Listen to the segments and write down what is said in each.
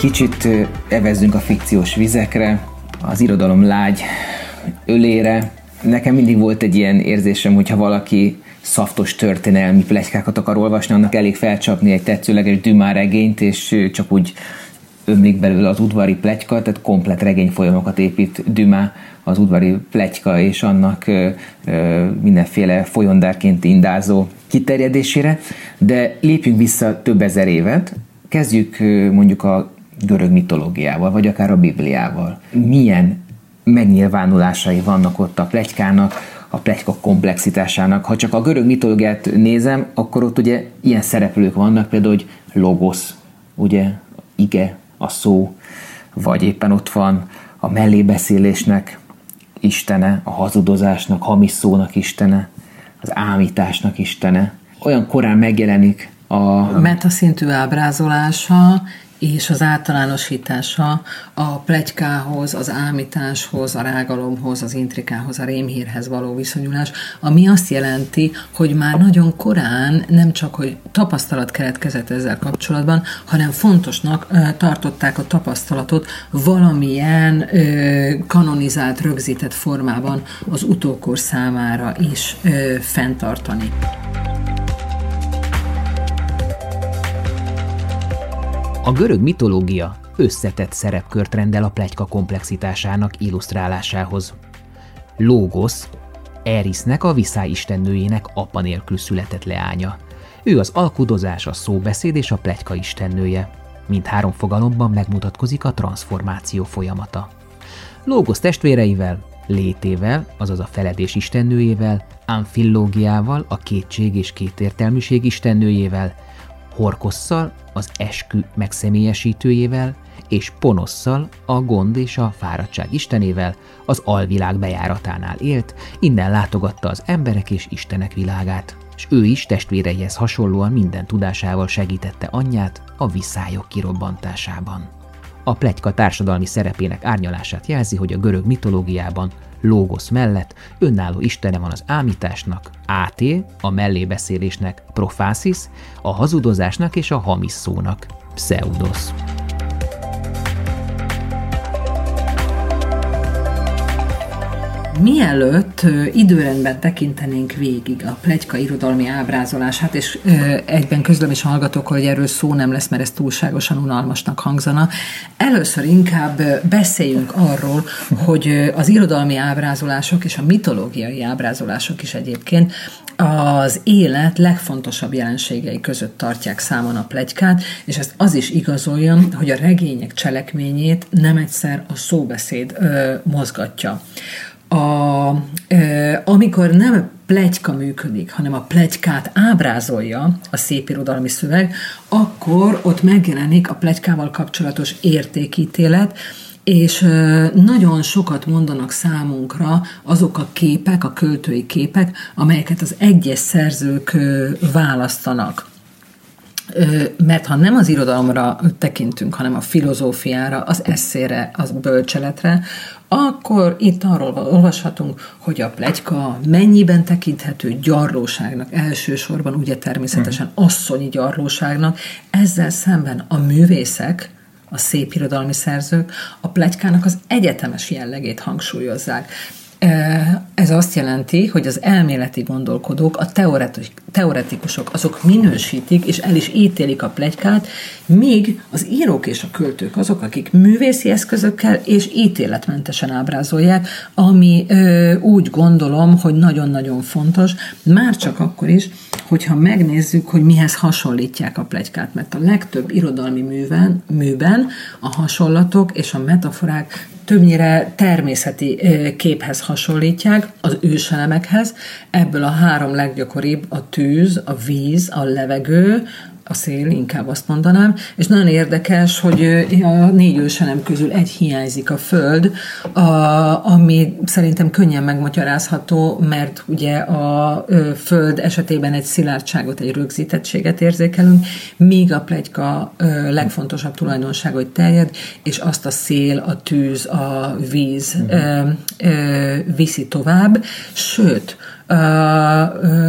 Kicsit evezzünk a fikciós vizekre, az irodalom lágy ölére. Nekem mindig volt egy ilyen érzésem, hogyha valaki szaftos történelmi pletykákat akar olvasni, annak elég felcsapni egy tetszőleges Dumas regényt, és csak úgy ömlik belőle az udvari pletyka, tehát komplett regényfolyamokat épít Dumas az udvari pletyka és annak mindenféle folyondárként indázó kiterjedésére, de lépjünk vissza több ezer évet, kezdjük mondjuk a görög mitológiával, vagy akár a Bibliával. Milyen megnyilvánulásai vannak ott a pletykának, a pletyka komplexitásának? Ha csak a görög mitológiát nézem, akkor ott ugye ilyen szereplők vannak, például, hogy logosz, ugye, ige, a szó, vagy éppen ott van a mellébeszélésnek istene, a hazudozásnak, hamis szónak istene, az ámításnak istene. Olyan korán megjelenik a metaszintű ábrázolása és az általánosítása a pletykához, az ámításhoz, a rágalomhoz, az intrikához, a rémhírhez való viszonyulás, ami azt jelenti, hogy már nagyon korán nem csak, hogy tapasztalat keletkezett ezzel kapcsolatban, hanem fontosnak tartották a tapasztalatot valamilyen kanonizált, rögzített formában az utókor számára is fenntartani. A görög mitológia összetett szerepkört rendel a pletyka komplexitásának illusztrálásához. Lógosz, Erisnek, a viszály istennőjének apa nélkül született leánya. Ő az alkudozás, a szóbeszéd és a pletyka istennője. Mindhárom fogalomban megmutatkozik a transformáció folyamata. Lógosz testvéreivel, Létével, azaz a feledés istennőjével, Amfillógiával, a kétség és kétértelműség istennőjével, Horkosszal, az eskü megszemélyesítőjével, és Ponosszal, a gond és a fáradtság istenével az alvilág bejáratánál élt, innen látogatta az emberek és istenek világát, és ő is testvéreihez hasonlóan minden tudásával segítette anyját a viszályok kirobbantásában. A pletyka társadalmi szerepének árnyalását jelzi, hogy a görög mitológiában Lógosz mellett önálló istene van az ámításnak, Áté, a mellébeszélésnek, Profászis, a hazudozásnak és a hamis szónak, Pszeudosz. Mielőtt időrendben tekintenénk végig a pletyka irodalmi ábrázolását, és egyben közlöm is hallgatok, hogy erről szó nem lesz, mert ez túlságosan unalmasnak hangzana, először inkább beszéljünk arról, hogy az irodalmi ábrázolások és a mitológiai ábrázolások is egyébként az élet legfontosabb jelenségei között tartják számon a pletykát, és ezt az is igazolja, hogy a regények cselekményét nem egyszer a szóbeszéd mozgatja. Amikor nem pletyka működik, hanem a pletykát ábrázolja a szépirodalmi szöveg, akkor ott megjelenik a pletykával kapcsolatos értékítélet, és nagyon sokat mondanak számunkra azok a képek, a költői képek, amelyeket az egyes szerzők választanak. Mert ha nem az irodalomra tekintünk, hanem a filozófiára, az esszére, az bölcseletre, akkor itt arról olvashatunk, hogy a pletyka mennyiben tekinthető gyarlóságnak, elsősorban ugye természetesen asszonyi gyarlóságnak, ezzel szemben a művészek, a szépirodalmi szerzők a pletykának az egyetemes jellegét hangsúlyozzák. Ez azt jelenti, hogy az elméleti gondolkodók, a teoretikusok, azok minősítik és el is ítélik a pletykát, míg az írók és a költők azok, akik művészi eszközökkel és ítéletmentesen ábrázolják, ami úgy gondolom, hogy nagyon-nagyon fontos, már csak akkor is, hogyha megnézzük, hogy mihez hasonlítják a pletykát, mert a legtöbb irodalmi műben a hasonlatok és a metaforák többnyire természeti képhez hasonlítják, az őselemekhez. Ebből a három leggyakoribb a tűz, a víz, a levegő, a szél, inkább azt mondanám, és nagyon érdekes, hogy a 4 őselem közül egy hiányzik, a föld, ami szerintem könnyen megmagyarázható, mert ugye a föld esetében egy szilárdságot, egy rögzítettséget érzékelünk, míg a pletyka legfontosabb tulajdonsága, hogy terjed, és azt a szél, a tűz, a víz viszi tovább, sőt,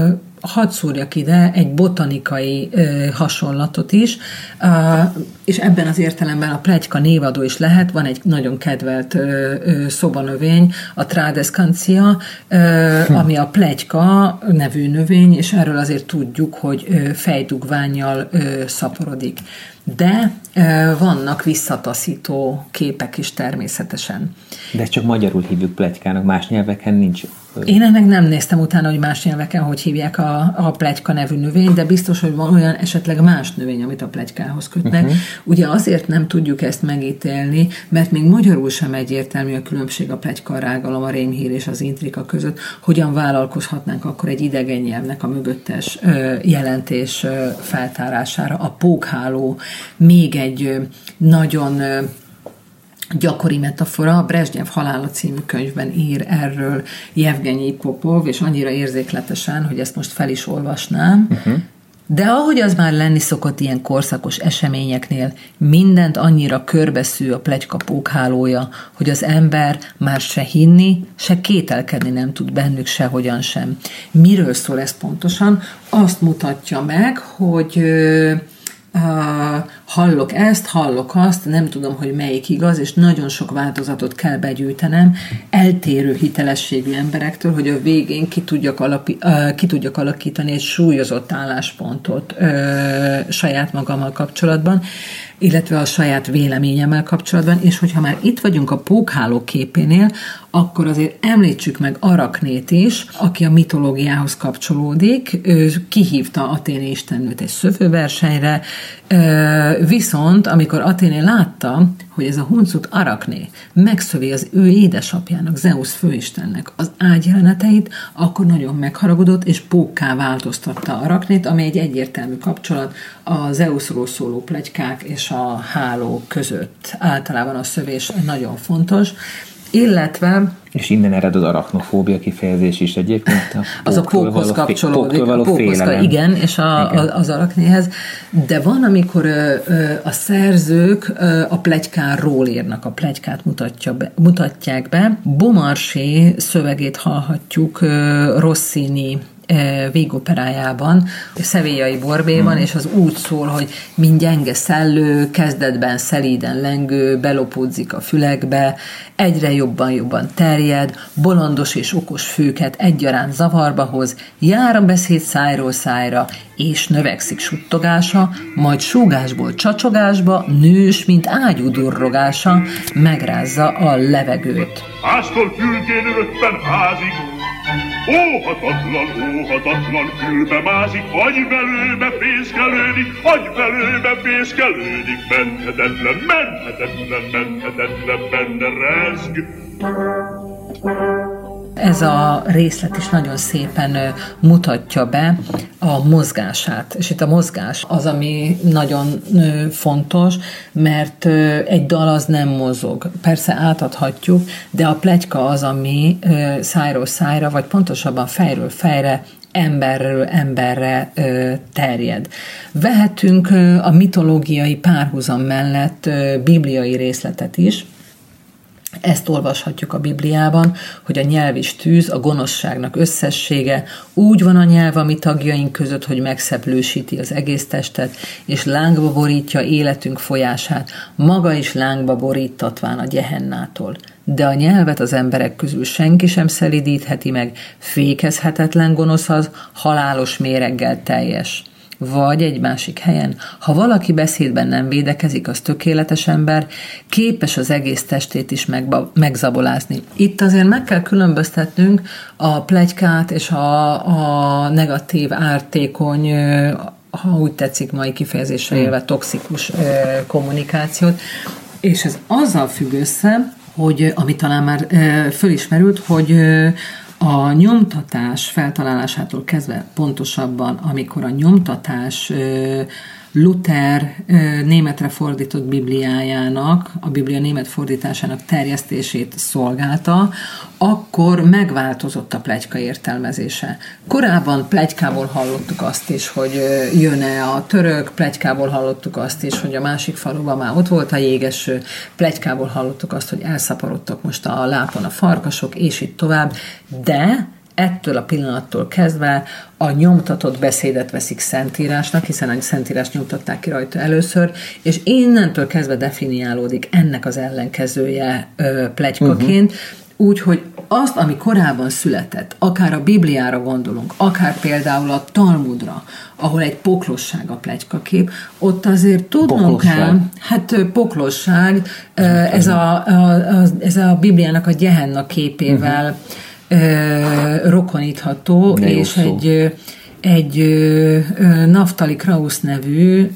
hadd szúrjak ide egy botanikai hasonlatot is, és ebben az értelemben a pletyka névadó is lehet. Van egy nagyon kedvelt szobanövény, a Tradescancia, ami a pletyka nevű növény, és erről azért tudjuk, hogy fejdugvánnyal szaporodik. De vannak visszataszító képek is természetesen. De csak magyarul hívjuk pletykának, más nyelveken nincs. Én ennek nem néztem utána, hogy más nyelveken hogy hívják a pletyka nevű növény, de biztos, hogy van olyan esetleg más növény, amit a pletykához kötnek. Ugye azért nem tudjuk ezt megítélni, mert még magyarul sem egyértelmű a különbség a pletyka, a rágalom, a rémhír és az intrika között. Hogyan vállalkozhatnánk akkor egy idegen nyelvnek a mögöttes jelentés feltárására? A pókháló még egy nagyon gyakori metafora, a Brezsnyev halála című könyvben ír erről Jevgenyi Popov, és annyira érzékletesen, hogy ezt most fel is olvasnám. De ahogy az már lenni szokott ilyen korszakos eseményeknél, mindent annyira körbeszű a pletyka pókhálója, hogy az ember már se hinni, se kételkedni nem tud bennük sehogyan sem. Miről szól ez pontosan? Azt mutatja meg, hogy hallok ezt, hallok azt, nem tudom, hogy melyik igaz, és nagyon sok változatot kell begyűjtenem eltérő hitelességű emberektől, hogy a végén ki tudjak alakítani egy súlyozott álláspontot saját magammal kapcsolatban, illetve a saját véleményemmel kapcsolatban, és hogyha már itt vagyunk a pókháló képénél, akkor azért említsük meg Araknét is, aki a mitológiához kapcsolódik, ő kihívta Athéné istennőt egy szövőversenyre, viszont amikor Athéné látta, hogy ez a huncut Arakné megszövi az ő édesapjának, Zeusz főistennek az ágyjeleneteit, akkor nagyon megharagudott, és pókká változtatta Araknét, ami egy egyértelmű kapcsolat a Zeuszról szóló pletykák és a háló között. Általában a szövés nagyon fontos, illetve... És innen ered az arachnofóbia kifejezés is egyébként. Az a pókhoz kapcsolódik. A pókhoz, igen, és az araknéhez. De van, amikor a szerzők a pletykáról írnak, a pletykát mutatják be. Beaumarchais szövegét hallhatjuk Rossini végoperájában, Sevillai Borbéban, és az úgy szól, hogy mind gyenge szellő, kezdetben szelíden lengő, belopódzik a fülekbe, egyre jobban terjed, bolondos és okos főket egyaránt zavarba hoz, jár a beszéd szájról szájra, és növekszik suttogása, majd súgásból csacsogásba, nős, mint ágyú durrogása, megrázza a levegőt. Háztól fülkén röppen házig, óhatatlan, fülbe mázik, agyvelőbe fészkelődik, menthetetlen, benne rezg. Ez a részlet is nagyon szépen mutatja be a mozgását. És itt a mozgás az, ami nagyon fontos, mert egy dal az nem mozog. Persze átadhatjuk, de a pletyka az, ami szájról szájra, vagy pontosabban fejről fejre, emberről emberre terjed. Vehetünk a mitológiai párhuzam mellett bibliai részletet is. Ezt olvashatjuk a Bibliában, hogy a nyelv is tűz, a gonoszságnak összessége, úgy van a nyelv a mi tagjaink között, hogy megszeplősíti az egész testet, és lángba borítja életünk folyását, maga is lángba borítatván a gyehennától. De a nyelvet az emberek közül senki sem szelidítheti meg, fékezhetetlen gonosz az, halálos méreggel teljes. Vagy egy másik helyen, ha valaki beszédben nem védekezik, az tökéletes ember, képes az egész testét is megzabolázni. Itt azért meg kell különböztetnünk a pletykát és a negatív, ártékony, ha úgy tetszik mai kifejezésre élve, toxikus kommunikációt, és ez azzal függ össze, hogy ami talán már fölismerült, hogy a nyomtatás feltalálásától kezdve pontosabban, amikor a nyomtatás Luther németre fordított Bibliájának, a Biblia német fordításának terjesztését szolgálta, akkor megváltozott a pletyka értelmezése. Korábban pletykából hallottuk azt is, hogy jön-e a török, pletykából hallottuk azt is, hogy a másik faluban már ott volt a jégeső, pletykából hallottuk azt, hogy elszaporodtak most a lápon a farkasok, és így tovább, de ettől a pillanattól kezdve a nyomtatott beszédet veszik szentírásnak, hiszen a szentírást nyomtatták ki rajta először, és innentől kezdve definiálódik ennek az ellenkezője pletykaként, úgyhogy azt, ami korábban született, akár a Bibliára gondolunk, akár például a Talmudra, ahol egy poklosság a pletykakép, ott azért tudnunk kell, poklosság, ez a Bibliának a Gehenna képével rokonítható, és egy Naftali Krausz nevű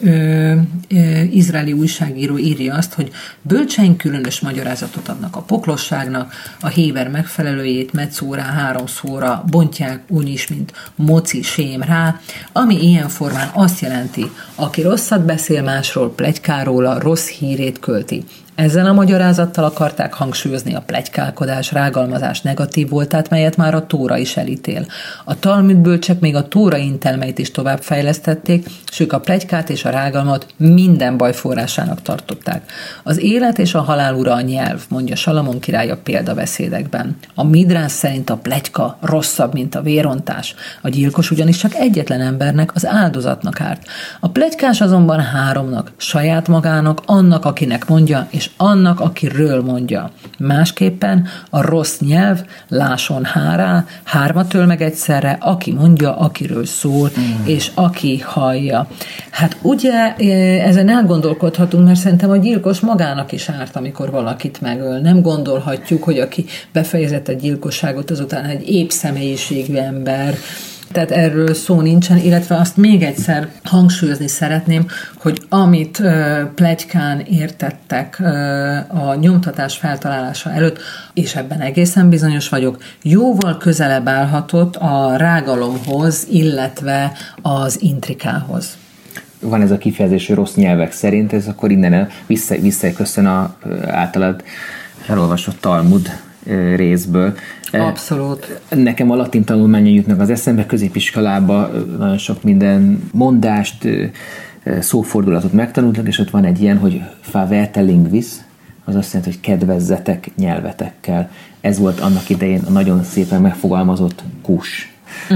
izraeli újságíró írja azt, hogy bölcseink különös magyarázatot adnak a poklosságnak, a héber megfelelőjét metszóra, háromszóra bontják úgyis, mint moci sém rá, ami ilyen formán azt jelenti, aki rosszat beszél másról, pletykáról, a rossz hírét költi. Ezzel a magyarázattal akarták hangsúlyozni a pletykálkodás, rágalmazás negatív voltát, melyet már a Tóra is elítél. A Talmud bölcsek még a Tóra intelmeit is továbbfejlesztették, s ők a pletykát és a rágalmat minden baj forrásának tartották. Az élet és a halál ura a nyelv, mondja Salamon király a példabeszédekben. A Midrás szerint a pletyka rosszabb, mint a vérontás. A gyilkos ugyanis csak egyetlen embernek, az áldozatnak árt. A pletykás azonban háromnak, saját magának, annak, akinek mondja, és annak, akiről mondja. Másképpen a rossz nyelv, láson hárá, hármat öl meg egyszerre, aki mondja, akiről szól, és aki hallja. Hát ugye ezen elgondolkodhatunk, mert szerintem a gyilkos magának is árt, amikor valakit megöl. Nem gondolhatjuk, hogy aki befejezett a gyilkosságot, azután egy épp személyiségű ember. Tehát erről szó nincsen, illetve azt még egyszer hangsúlyozni szeretném, hogy amit pletykán értettek a nyomtatás feltalálása előtt, és ebben egészen bizonyos vagyok, jóval közelebb állhatott a rágalomhoz, illetve az intrikához. Van ez a kifejezés, hogy rossz nyelvek szerint, ez akkor innen visszaköszön a általad elolvasott Talmud részből. Abszolút. Nekem a latin tanulmányon jutnak az eszembe, középiskolában nagyon sok minden mondást, szófordulatot megtanultak, és ott van egy ilyen, hogy favete linguis, az azt jelenti, hogy kedvezzetek nyelvetekkel. Ez volt annak idején a nagyon szépen megfogalmazott kus.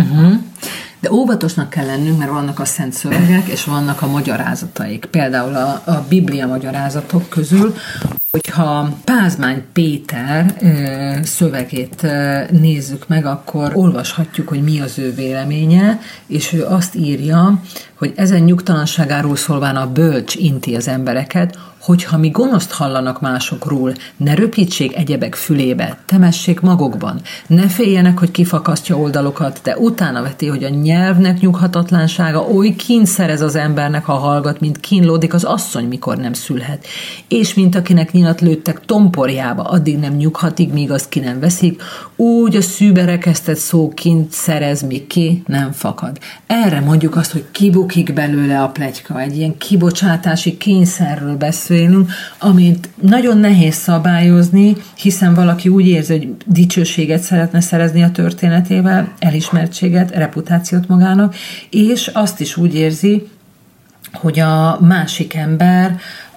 De óvatosnak kell lennünk, mert vannak a szent szövegek, és vannak a magyarázataik. Például a Biblia magyarázatok közül, hogyha Pázmány Péter szövegét nézzük meg, akkor olvashatjuk, hogy mi az ő véleménye, és ő azt írja, hogy ezen nyugtalanságáról szólván a bölcs inti az embereket, hogyha mi gonoszt hallanak másokról, ne röpítsék egyebek fülébe, temessék magukban, ne féljenek, hogy kifakasztja oldalokat, de utána veti, hogy a nyelvnek nyughatatlansága oly kín szerez az embernek, ha hallgat, mint kínlódik az asszony, mikor nem szülhet. És mint akinek nyilat lőttek tomporjába, addig nem nyughatik, míg azt ki nem veszik, úgy a szűberekesztett szó kint szerez, míg ki nem fakad. Erre mondjuk azt, hogy kibukik belőle a pletyka, egy ilyen kibocsátási kényszerről beszélünk, amit nagyon nehéz szabályozni, hiszen valaki úgy érzi, hogy dicsőséget szeretne szerezni a történetével, elismertséget, reputációt magának, és azt is úgy érzi, hogy a másik ember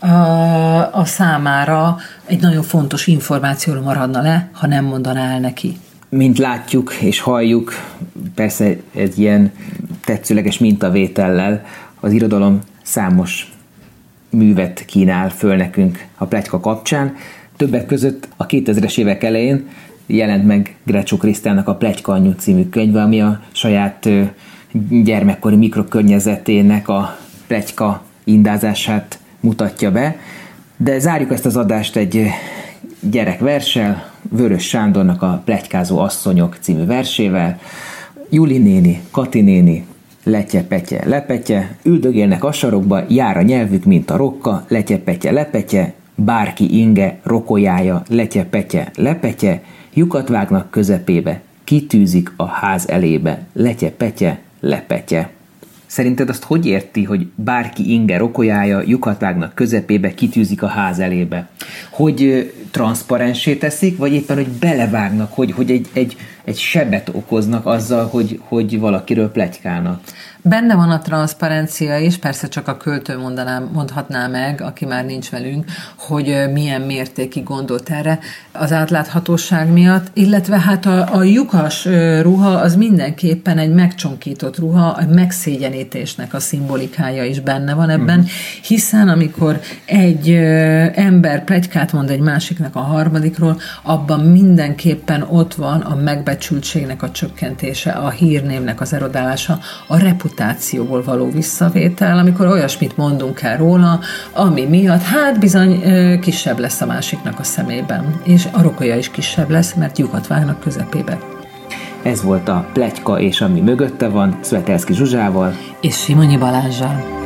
a számára egy nagyon fontos információról maradna le, ha nem mondaná el neki. Mint látjuk és halljuk, persze egy ilyen tetszőleges mintavétellel az irodalom számos művet kínál föl nekünk a pletyka kapcsán. Többek között a 2000-es évek elején jelent meg Grecso Krisztának a Pletyka anyjú című könyve, ami a saját gyermekkori mikrokörnyezetének a pletyka indázását mutatja be. De zárjuk ezt az adást egy gyerekverssel, Vörös Sándornak a Pletykázó asszonyok című versével. Juli néni, Kati néni, letye-petye, lepetje, üldögélnek a sarokba, jár a nyelvük, mint a rokka, letye-petye, lepetje, bárki inge, rokolyája, letye-petye, lepetje, lyukat vágnak közepébe, kitűzik a ház elébe, letye-petye, lepetje. Szerinted azt hogy érti, hogy bárki inge, rokolyája, lyukat vágnak közepébe, kitűzik a ház elébe? Hogy transzparensé teszik, vagy éppen, hogy belevágnak, hogy egy sebet okoznak azzal, hogy valakiről pletykálnak. Benne van a transzparencia is, persze csak a költő mondhatná meg, aki már nincs velünk, hogy milyen mértékig gondolt erre az átláthatóság miatt, illetve hát a lyukas ruha az mindenképpen egy megcsonkított ruha, a megszégyenítésnek a szimbolikája is benne van ebben, hiszen amikor egy ember pletykát mond egy másiknak a harmadikról, abban mindenképpen ott van a megbecsültségnek a csökkentése, a hírnévnek az erodálása, a reputációból való visszavétel, amikor olyasmit mondunk el róla, ami miatt hát bizony kisebb lesz a másiknak a szemében, és a rokonja is kisebb lesz, mert lyukat vágnak közepébe. Ez volt a Pletyka és ami mögötte van, Szvetelszky Zsuzsával és Simonyi Balázssal.